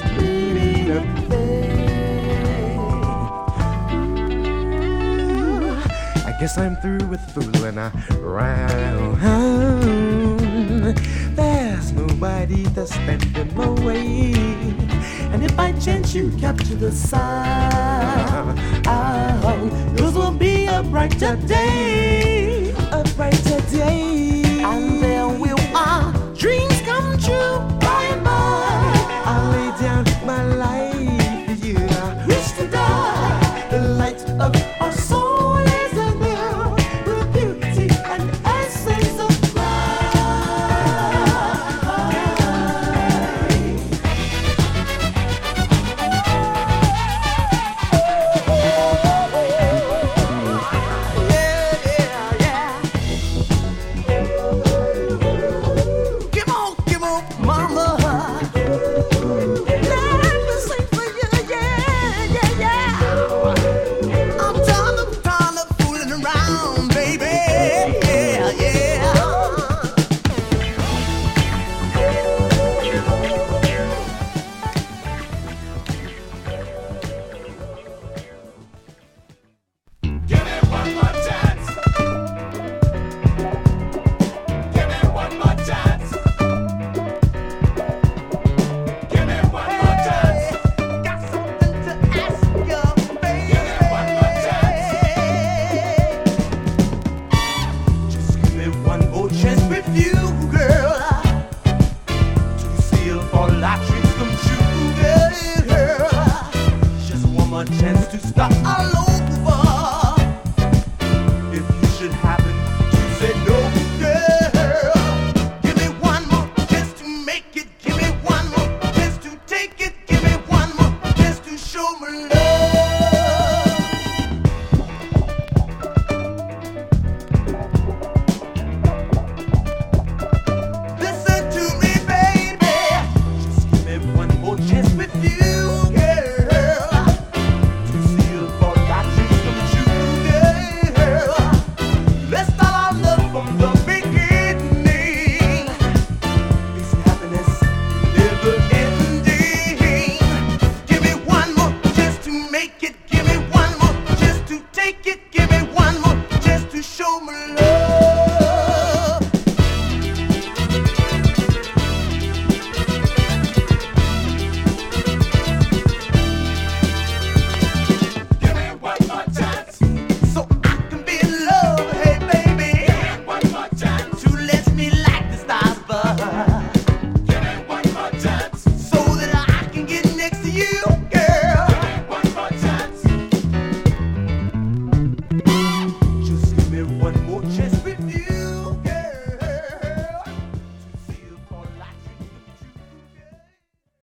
I guess I'm through with fooling around. There's nobody to stand in my way. And if by chance you capture the sign, yours will be a brighter day, a brighter day. And then will our dreams come true by and by. I'll lay down my life for you. I wish to die. The light of our soul is in you. The beauty and essence of life. Give on, mama. Let me sing for you, yeah. I'm tired of fooling around, baby, yeah. Give me one more chance. Give me one more chance. Give me one more chance. Got something to ask you, baby. Give me one more chance. Just give me one more chance with you, girl, to see if all our dreams come true, girl. Just one more chance to start all over.